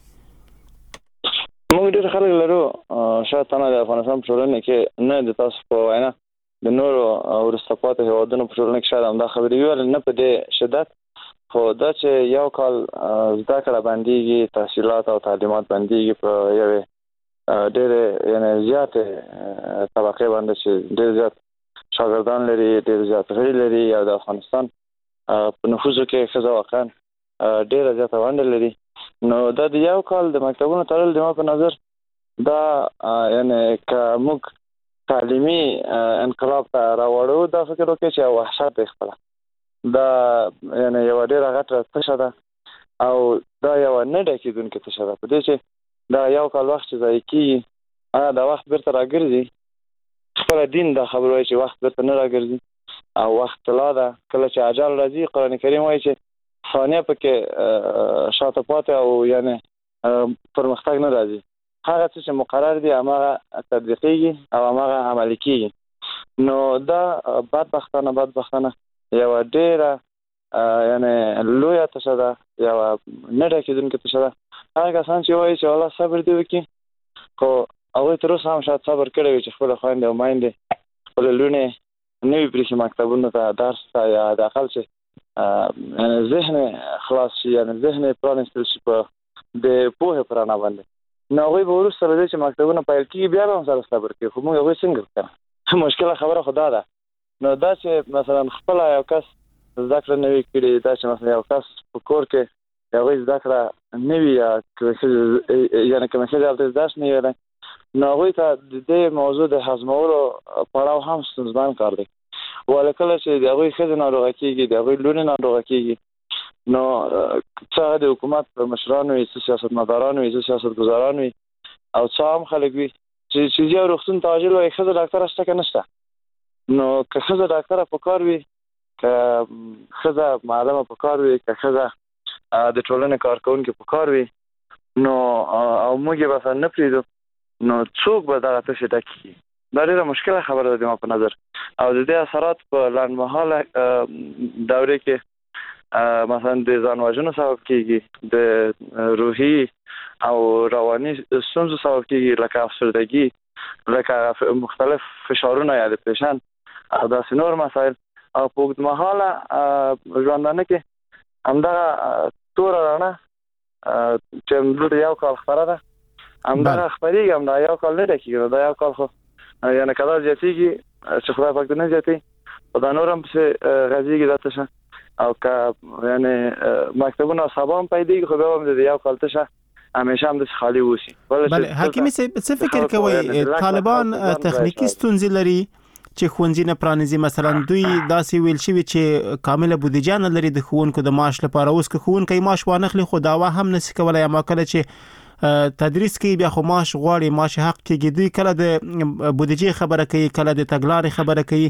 موږ ډېر خلک لرو شاید نه د افغانستان په ټولنه کې نه د تاسو په وینا د نورو وروسته پاتې هیوادونو په ټولنه کې شاید همدا خبرې ویل نه په دې شدت، خو دا چې یو کال زده کړه بندېږي تحصیلات او تعلیمات بندېږي په یوې ډېرې یعنی زیاتې طبقې باندې چې ډېر زیات شاګردان لري ډېر زیات غړي لري او د افغانستان په نفوذ کې ښځه واقعا ډېره زیاته ونډه لري. نو دا د یو کال د مکتبونو تړل د ما په نظر دا یعنی که موږ تعلیمي انقلاب ته راوړو دا فکر وکړي چې وحشت دی خپله دا یعنی یو ډېره غټه تشه ده او دا یو نه ډکېدونکې تشه ده په دې چې دا یو کال وخت چې ضایع کېږي آیا دا وخت بیرته راګرځي خپله دین دا خبر وایي چې وخت بیرته نه راګرځي او وخت طلا ده کله چې اجل راځي قرآن کریم وایي چې ثانیه پکې شاته پاتې او یعنی پرمختګ نه راځي هغه څه چې مقرر دي هغه تطبیقېږي او هغه عملي کېږي. نو دا بدبختانه بدبختانه یو ډېره یعنی لویه تشه ده یو نه ډکېدونکې تشه ده. هغه کسان چې وایي چې الله صبر دې وکړي خو هغه تر اوسه هم شاید صبر کړی وي چې خپل خويندې او میندې خپل لونې نوی پرېښي مکتبونو ته درس ته یا د اقل چې ذهن خلاص شي یعنې ذهن پرانیستل شي په د پوهې په رڼا باندې نو هغوی به وروسته له دې چې مکتبونه پیل کېږي بیا به هم سره صبر کوي خو موږ هغوی څنګه وکړو مشکله خبره خو دا ده نو دا چې مثلا خپله یو کس زده کړه نه وي کړې دا چې مثلا یو کس په کور کې د هغوی زده کړه نه وي یا یعنې کومې ښځې هلته درس نه ویلی نو هغوی ته د دې موضوع د هضمولو پړاو هم ستونزمن کار دی ولې کله چې د هغوی ښځې ناروغه کېږي د هغوی لونې ناروغه کېږي نو څه د حکومت مشران وي څه سیاستمداران وي څه سیاستګزاران وي او څه عام خلک وي چې چې یو روغتون ته عاجل وایي ښځه ډاکټره شته که نشته نو که ښځه ډاکټره په کار وي که ښځه معلمه په کار وي که ښځه د ټولنې کارکوونکې په کار وي نو او موږ یې مثلا نه پرېږدو نو څوک به دغه تشې ډکې کړي دا ډېره مشکله خبره ده زما په نظر او د دې اثرات په لنډمهاله دورې کې مثلا د ځان وژنو سبب کېږي د روحي او رواني ستونزو سبب کېږي لکه افسردګي لکه مختلف فشارونه یا دپریشن او داسې نور مسایل او په اوږدمهاله ژوندانه کې همدغه توره رڼا چې دلته یو کال خپره ده همدغه خپرېږي همدغه یو کال نه ډکېږي نو دا یو کال خو یعنې که دا زیاتېږي چې خدای پاک دې نه زیاتوي خو دا نور هم پسې غځېږي دا تشه او که یعنې مکتبونه سبا هم پیدېږي خو بیا هم د یو کال تشه همیشه هم داسې خالي اوسي بله حکیمي صاحب څه فکر کوئ طالبان تخنیکي ستونزې لري چې ښوونځي نه پرانیزي مثلا دوی داسې ویل شوي چې کامله بودیجه نه لري د ښوونکو د معاش لپاره اوس که ښوونکی معاش وانخلي خو دعوه هم نشي کولی اما کله چې تدریس کوي بیا خو معاش غواړي معاش حق کېږي دوی کله د بودیجې خبره کوي کله د تګلارې خبره کوي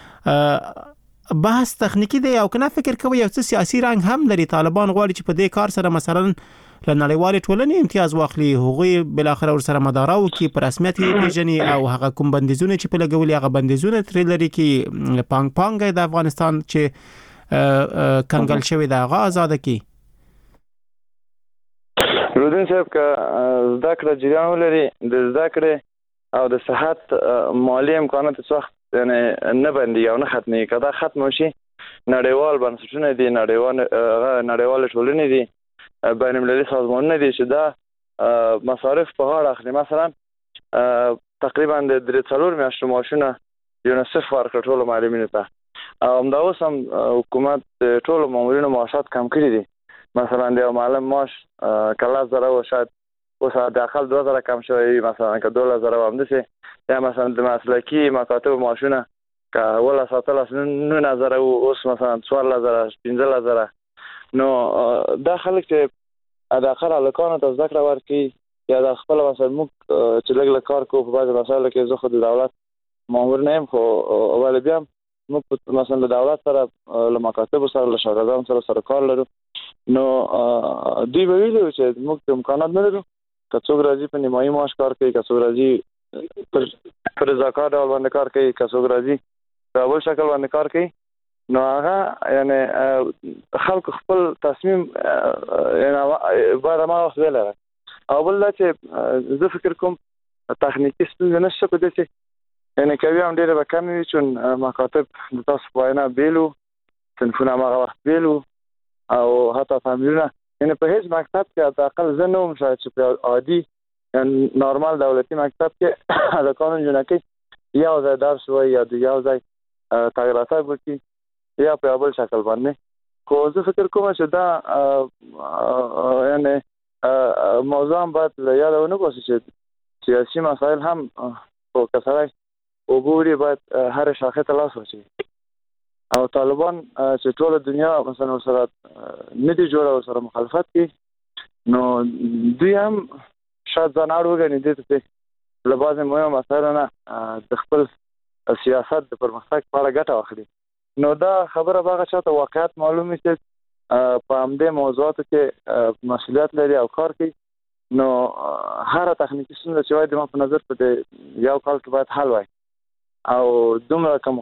بحث تخنیکی دی او کنه فکر کوي یو څه سیاسي رنګ هم لري طالبان غواړي چې په دې کار سره مثلا له نړیوالې ټولنې امتیاز واخلي هغوی بالاخره ورسره مداره وکړي په رسمیت یې پیژني او هغه کوم بندیزونه چې په لګولي هغه بندیزونه ترې لري کې پانګ پانګ د افغانستان چې کنګل شوی د هغه آزاده کړي رودین صاحب که زده کړه جریان ولري د زده کړې او د صحت مالي امکانات هېڅ وخت یعنې نه بندېږي او نه ختمېږي که دا ختم وشي نړیوال بنسټونه دي نړیوالې ټولنې دي بین المللي سازمانونه دي چې دا مصارف په غاړه اخلي مثلا تقریبا د درې څلور میاشتو معاشونه یونیسف ورکړه ټولو معلمینو ته او همدا اوس هم حکومت ټولو مامورینو معاشات کم کړي دي مثلا د یو معلم معاش که لس زره و شاید اوس حداقل دوه زره کم شوی مثلا که دولس زره و همداسې یا مثلا د مسلکي مکاتبو معاشونه که اوولس اتلس نولس زره و اوس مثلا څوارلس زره پنځلس زره نو دا خلک چې حداقل هلکانو ته زده کړه ورکړي یا د خپله مثلا موږ چې لږ لږ کار کوو په بعضې مسایلو کې زه خو د دولت مامور نه یم خو ولې بیا هم موږ مثلا د دولت سره له مکاتبو سره له شاګردانو سره سره کار لرو نو دوی به ویلي وو چې موږ امکانات نه لرو که څوک راځي په نیمایي معاش کار کوي که څوک راځي په رضاکار ډول باندې کار کوي که څوک راځي په بل شکل باندې کار کوي نو هغه یعنې خلکو خپل تصمیم باید هماغه وخت ویلره او بل دا چې زه فکر کوم تخنیکي ستونزې نشته په دې چې یعنې کوي هم ډېرې به کمې وي چون مکاتب د تاسو په وینا بېل وو صنفونه هماغه وخت بېل وو او حتی تعمیرونه یعنې په هیڅ مکتب کې حداقل زه نه وم شاید چې په عادي نارمال دولتي مکتب کې هلکانو نجونکۍ یو ځای درس وایي یا د یو ځای تګ راتګ وکړي یا په بل شکل باندې خو زه فکر کوم چې دا یعنې موضوع هم باید له یاده ونه باسي چې سیاسي مسایل هم خو که سړی وګوري باید هرې شاخې ته لاس واچوي او طالبان چې ټوله دنیا مثلا ورسره نه دي جوړه ورسره مخالفت کوي نو دوی هم شاید ځان اړ وګڼي دې ته چې له بعضې مهمو مسایلو نه د خپل سیاست د پرمختګ په اړه ګټه واخلي نو دا خبره به هغه چاته واقعیت معلوم وي چې په همدې موضوعاتو کې مسؤلیت لري او کار کوي نو هره تخنیکي ستونزه چې وایي زما په نظر په دې یو کال کې باید حل وای او دومره کم